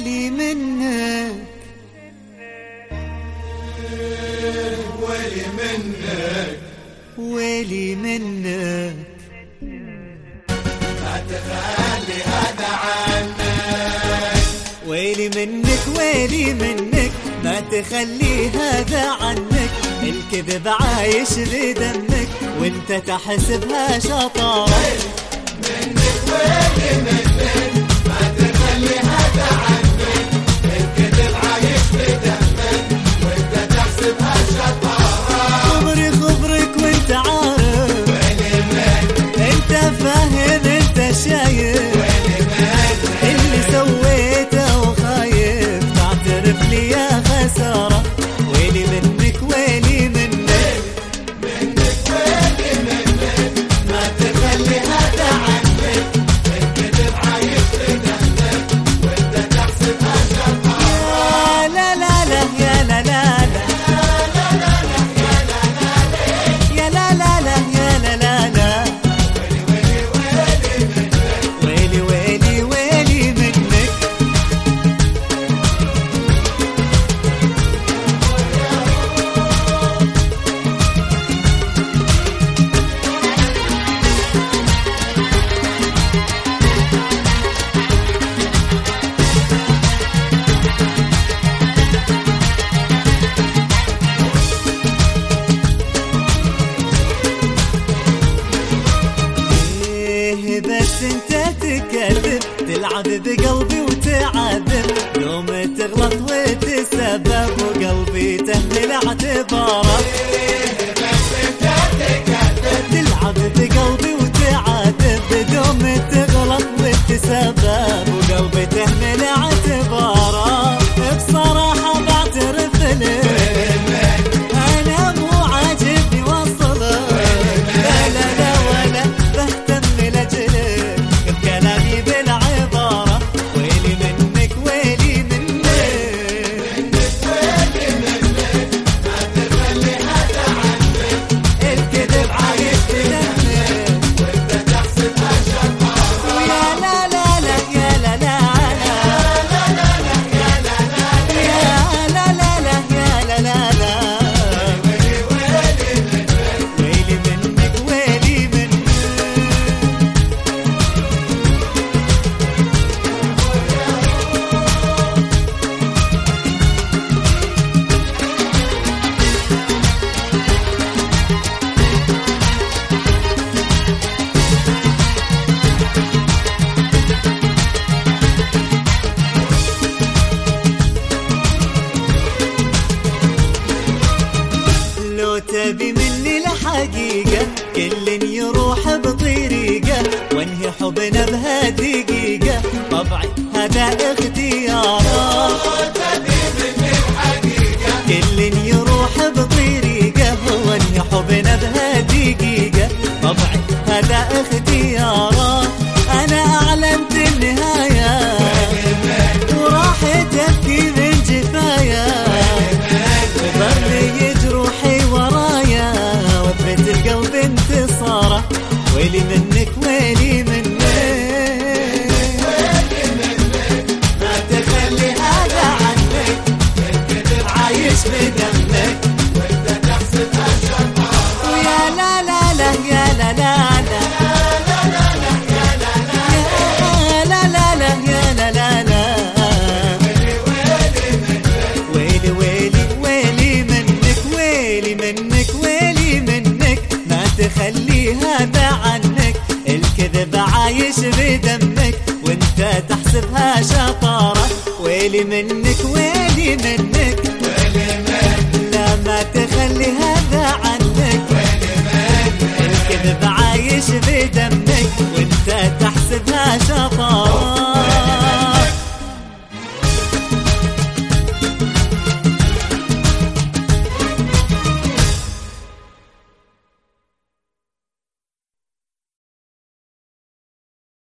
ويلي منك ويلي منك ويلي منك ما تخلي هذا عنك. ويلي منك ويلي منك ما تخلي هذا عنك. الكذب عايش بدمك وانت تحسبها شطارة. منك ويلي منك ما تخلي هذا عنك. الكذب عايش بدمك وانت تحسبها شطارة. خبري خبرك وانت عارف ويلي منك انت فاهم انت شايف ويلي منك اللي سويته وخايف تعترف لي يا خسارة. ويلي منك ويلي منك منك ويلي منك ما تخلي هذا عنك. الكذب عايش بدمك وانت تحسبها شطارة. يا لا لا لا يا لا لا لا يا لا لا لا يا لا لا لا ويلي ويلي ويلي منك. بس انت تكذب تلعب بقلبي وتعذب. يوم تغلط وتسبب وقلبي تهمل اعتبارك. بس انت تكذب تلعب بقلبي وتعذب. يوم تغلط وتسبب وقلبي تهمل اعتبارك. بصراحة بعترف لك انا مو عاجبني وصلك. لا لا لا ولا بهتم لاجلك بكلامي بالعبارة. ويلي منك ويلي منك ويلي منك ما تخلي هذا عنك. الكذب عايش بدمك وانت تحسبها شطارة. ويا لا لا لا يا لا لا لا يا لا لا لا يا لا لا لا ويلي منك ويلي منك. لو تبي مني الحقيقة كل يروح بطريقة وانهي حبنا بهالدقيقة. طبعي هذا اختيارات. تبي مني الحقيقة كل يروح بطريقة وانهي حبنا بهالدقيقة. طبعي هذا اختيارات. انا اعلنت النهاية وراح تبكي من جفايا. وظلي جروحي ورايا وثبت القلب انتصاره. ويلي منك ويلي منك ما تخلي هذا عنك. الكذب عايش بدمك وانت تحسبها شطارة. ويا لا لا لا يا لا لا لا يا لا لا لا يا لا لا لا ويلي ويلي ويلي منك ويلي منك ويلي منك ما تخلي هذا عنك. الكذب عايش بدمك وانت تحسبها شطارة. ويلي منك ويلي منك لا ما تخلي هذا عنك. الكذب عايش بدمك